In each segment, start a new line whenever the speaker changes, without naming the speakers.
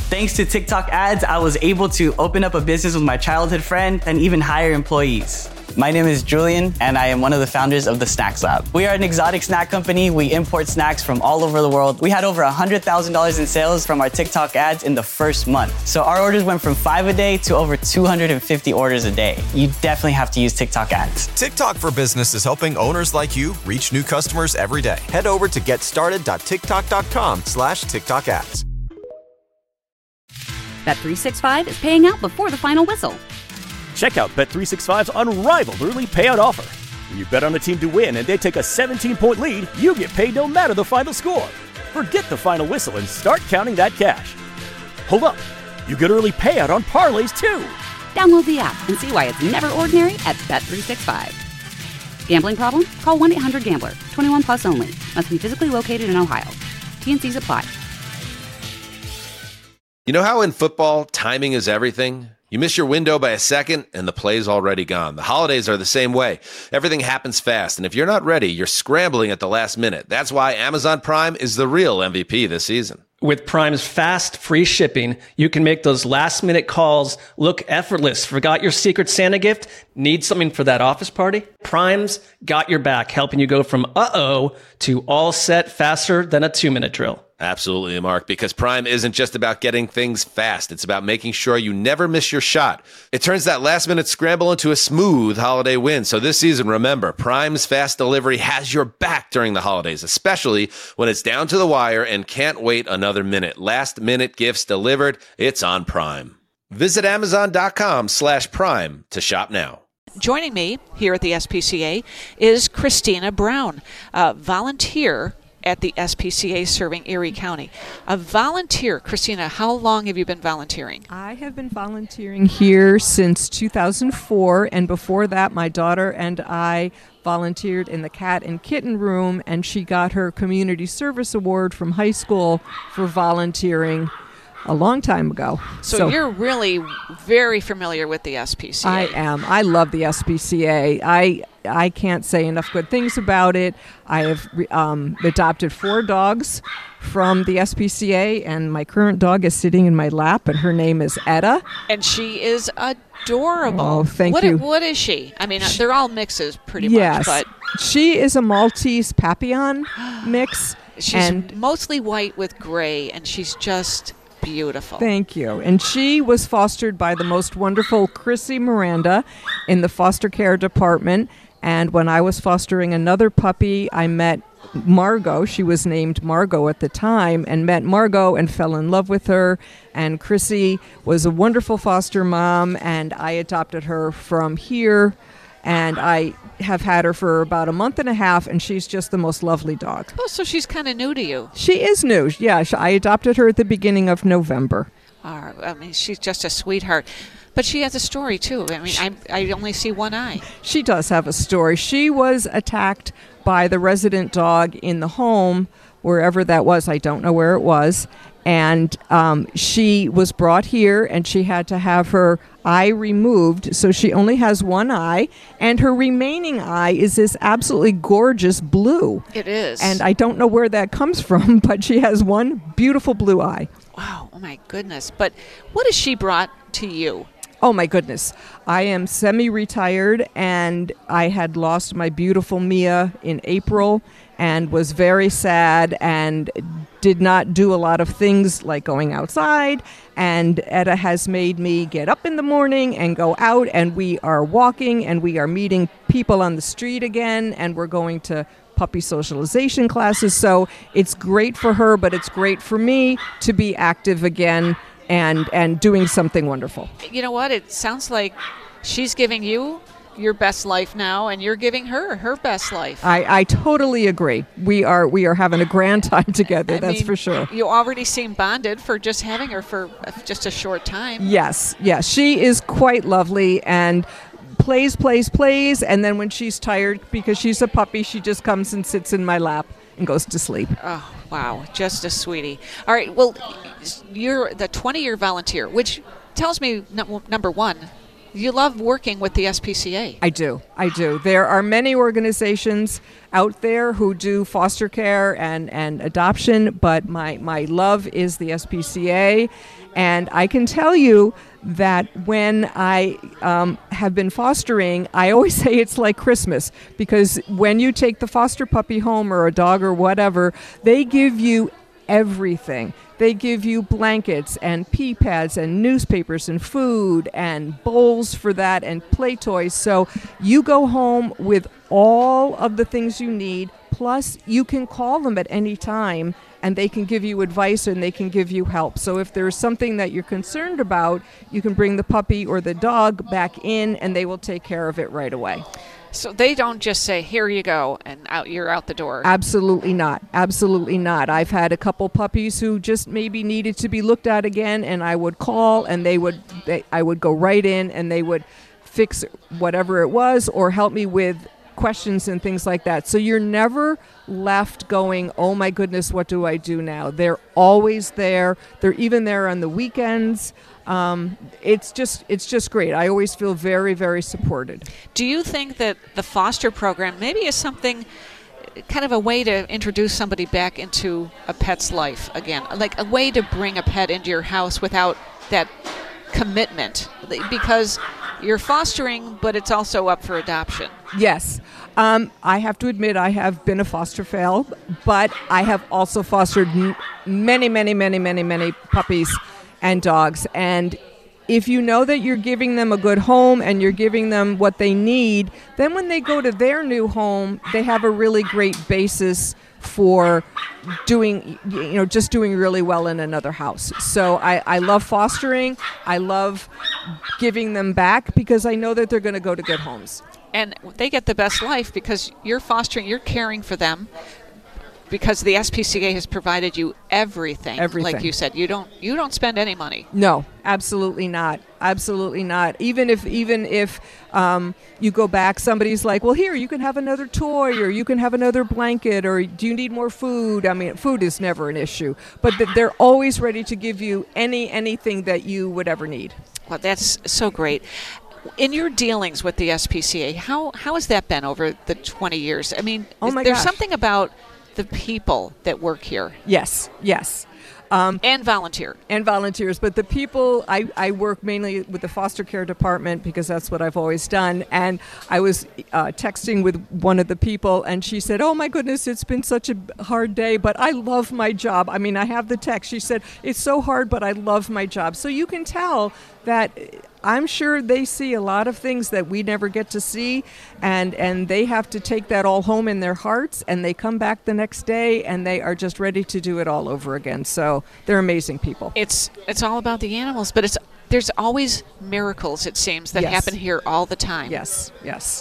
Thanks to TikTok ads, I was able to open up a business with my childhood friend and even hire employees. My name is Julian, and I am one of the founders of the Snacks Lab. We are an exotic snack company. We import snacks from all over the world. We had over $100,000 in sales from our TikTok ads in the first month. So our orders went from 5 a day to over 250 orders a day. You definitely have to use TikTok ads.
TikTok for Business is helping owners like you reach new customers every day. Head over to getstarted.tiktok.com/TikTok ads.
Bet365 is paying out before the final whistle.
Check out Bet365's unrivaled early payout offer. When you bet on a team to win and they take a 17-point lead, you get paid no matter the final score. Forget the final whistle and start counting that cash. Hold up. You get early payout on parlays, too.
Download the app and see why it's never ordinary at Bet365. Gambling problem? Call 1-800-GAMBLER. 21 plus only. Must be physically located in Ohio. T&Cs apply.
You know how in football, timing is everything? You miss your window by a second, and the play's already gone. The holidays are the same way. Everything happens fast, and if you're not ready, you're scrambling at the last minute. That's why Amazon Prime is the real MVP this season.
With Prime's fast, free shipping, you can make those last-minute calls look effortless. Forgot your Secret Santa gift? Need something for that office party? Prime's got your back, helping you go from uh-oh to all set faster than a 2-minute drill.
Absolutely, Mark, because Prime isn't just about getting things fast. It's about making sure you never miss your shot. It turns that last-minute scramble into a smooth holiday win. So this season, remember, Prime's fast delivery has your back during the holidays, especially when it's down to the wire and can't wait another minute. Last-minute gifts delivered, it's on Prime. Visit Amazon.com/Prime to shop now.
Joining me here at the SPCA is Christina Brown, a volunteer at the SPCA serving Erie County. A volunteer. Christina, how long have you been volunteering?
I have been volunteering here since 2004, and before that my daughter and I volunteered in the cat and kitten room, and she got her community service award from high school for volunteering a long time ago.
So you're really very familiar with the SPCA.
I am. I love the SPCA. I can't say enough good things about it. I have adopted 4 dogs from the SPCA, and my current dog is sitting in my lap, and her name is Etta.
And she is adorable.
Oh, thank you.
What is she? I mean, they're all mixes pretty
much.
But
she is a Maltese Papillon mix.
She's mostly white with gray, and she's just beautiful.
Thank you. And she was fostered by the most wonderful Chrissy Miranda in the foster care department. And when I was fostering another puppy, I met Margot. She was named Margot at the time, and met Margot and fell in love with her. And Chrissy was a wonderful foster mom, and I adopted her from here. And I have had her for about a month and a half, and she's just the most lovely dog.
Oh, so she's kind of new to you.
She is new. Yeah, I adopted her at the beginning of November.
I mean, she's just a sweetheart. But she has a story, too. I mean, I only see one eye.
She does have a story. She was attacked by the resident dog in the home, wherever that was. I don't know where it was. And she was brought here, and she had to have her eye removed. So she only has one eye, and her remaining eye is this absolutely gorgeous blue.
It is.
And I don't know where that comes from, but she has one beautiful blue eye.
Wow. Oh, my goodness. But what has she brought to you?
Oh, my goodness. I am semi-retired, and I had lost my beautiful Mia in April and was very sad and did not do a lot of things like going outside. And Etta has made me get up in the morning and go out, and we are walking, and we are meeting people on the street again, and we're going to puppy socialization classes. So it's great for her, but it's great for me to be active again and doing something wonderful.
You know what? It sounds like she's giving you your best life now, and you're giving her her best life.
I totally agree. We are having a grand time together, that's for sure.
You already seem bonded for just having her for just a short time.
Yes. She is quite lovely and plays, and then when she's tired, because she's a puppy, she just comes and sits in my lap and goes to sleep.
Oh, wow. Just a sweetie. All right. Well, you're the 20-year volunteer, which tells me, number one, You love working with the SPCA.
I do. There are many organizations out there who do foster care and adoption, but my love is the SPCA. And I can tell you that when I have been fostering, I always say it's like Christmas, because when you take the foster puppy home or a dog or whatever, they give you everything. They give you blankets and pee pads and newspapers and food and bowls for that and play toys. So you go home with all of the things you need, plus you can call them at any time and they can give you advice and they can give you help. So if there's something that you're concerned about, you can bring the puppy or the dog back in and they will take care of it right away.
So they don't just say, here you go, and you're out the door.
Absolutely not. Absolutely not. I've had a couple puppies who just maybe needed to be looked at again, and I would call, and I would go right in, and they would fix whatever it was or help me with questions and things like that. So you're never left going, oh my goodness, what do I do now? They're always there. They're even there on the weekends. It's just great. I always feel very, very supported.
Do you think that the foster program maybe is something, kind of a way to introduce somebody back into a pet's life again, like a way to bring a pet into your house without that commitment? Because you're fostering, but it's also up for adoption.
Yes. I have to admit I have been a foster fail, but I have also fostered many puppies and dogs. And if you know that you're giving them a good home and you're giving them what they need, then when they go to their new home, they have a really great basis for doing really well in another house. So I love fostering. I love giving them back because I know that they're going to go to good homes.
And they get the best life because you're fostering, you're caring for them, because the SPCA has provided you everything. Like you said, you don't spend any money.
No, absolutely not. Absolutely not. Even if you go back, somebody's like, well, here, you can have another toy, or you can have another blanket, or do you need more food? I mean, food is never an issue, but they're always ready to give you anything that you would ever need.
Well, that's so great. In your dealings with the SPCA, how has that been over the 20 years? I mean, there's something about the people that work here.
Yes.
And volunteer.
And volunteers. But the people, I work mainly with the foster care department because that's what I've always done. And I was texting with one of the people, and she said, oh my goodness, it's been such a hard day, but I love my job. I mean, I have the text. She said, it's so hard, but I love my job. So you can tell that I'm sure they see a lot of things that we never get to see, and they have to take that all home in their hearts, and they come back the next day and they are just ready to do it all over again. So they're amazing people.
It's all about the animals, but there's always miracles, it seems, that happen here all the time.
Yes.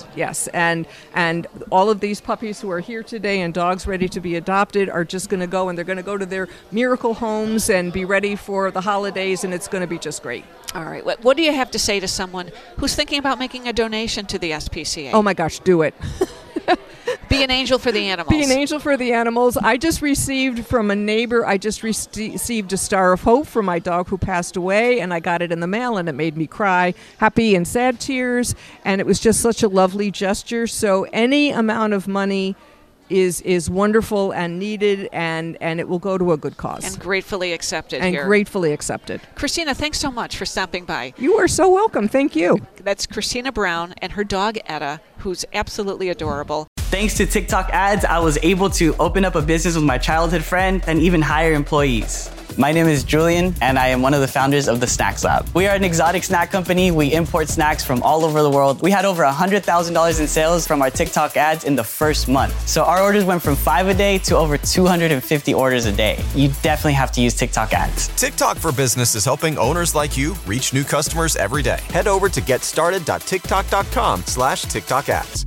And all of these puppies who are here today and dogs ready to be adopted are just going to go, and they're going to go to their miracle homes and be ready for the holidays, and it's going to be just great.
All right. What do you have to say to someone who's thinking about making a donation to the SPCA?
Oh my gosh, do it.
Be an angel for the animals.
Be an angel for the animals. I just received from a neighbor, received a Star of Hope for my dog who passed away, and I got it in the mail, and it made me cry, happy and sad tears, and it was just such a lovely gesture. So any amount of money is wonderful and needed, and it will go to a good cause.
And gratefully accepted
and
here.
Gratefully accepted.
Christina, thanks so much for stopping by.
You are so welcome. Thank you.
That's Christina Brown and her dog, Etta, who's absolutely adorable.
Thanks to TikTok ads, I was able to open up a business with my childhood friend and even hire employees. My name is Julian, and I am one of the founders of the Snacks Lab. We are an exotic snack company. We import snacks from all over the world. We had over $100,000 in sales from our TikTok ads in the first month. So our orders went from 5 a day to over 250 orders a day. You definitely have to use TikTok ads.
TikTok for Business is helping owners like you reach new customers every day. Head over to getstarted.tiktok.com/TikTok ads.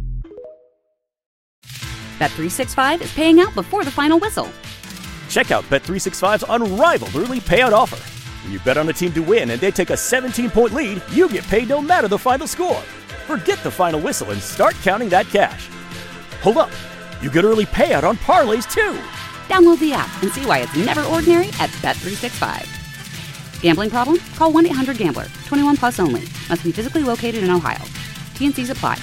Bet365 is paying out before the final whistle.
Check out Bet365's unrivaled early payout offer. When you bet on a team to win and they take a 17-point lead, you get paid no matter the final score. Forget the final whistle and start counting that cash. Hold up, you get early payout on parlays too.
Download the app and see why it's never ordinary at Bet365. Gambling problem? Call 1-800-GAMBLER. 21 plus only. Must be physically located in Ohio. T&Cs apply.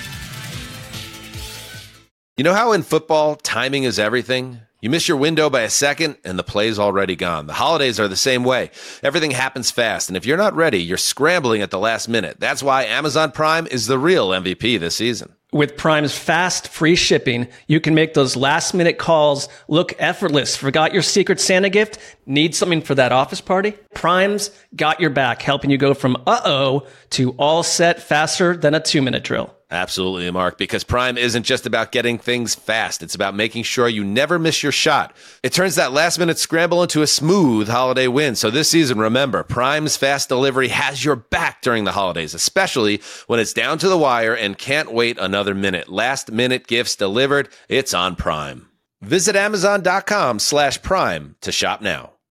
You know how in football, timing is everything? You miss your window by a second, and the play's already gone. The holidays are the same way. Everything happens fast, and if you're not ready, you're scrambling at the last minute. That's why Amazon Prime is the real MVP this season.
With Prime's fast, free shipping, you can make those last-minute calls look effortless. Forgot your Secret Santa gift? Need something for that office party? Prime's got your back, helping you go from uh-oh to all set faster than a 2-minute drill.
Absolutely, Mark, because Prime isn't just about getting things fast. It's about making sure you never miss your shot. It turns that last-minute scramble into a smooth holiday win. So this season, remember, Prime's fast delivery has your back during the holidays, especially when it's down to the wire and can't wait another minute. Last-minute gifts delivered. It's on Prime. Visit Amazon.com/Prime to shop now.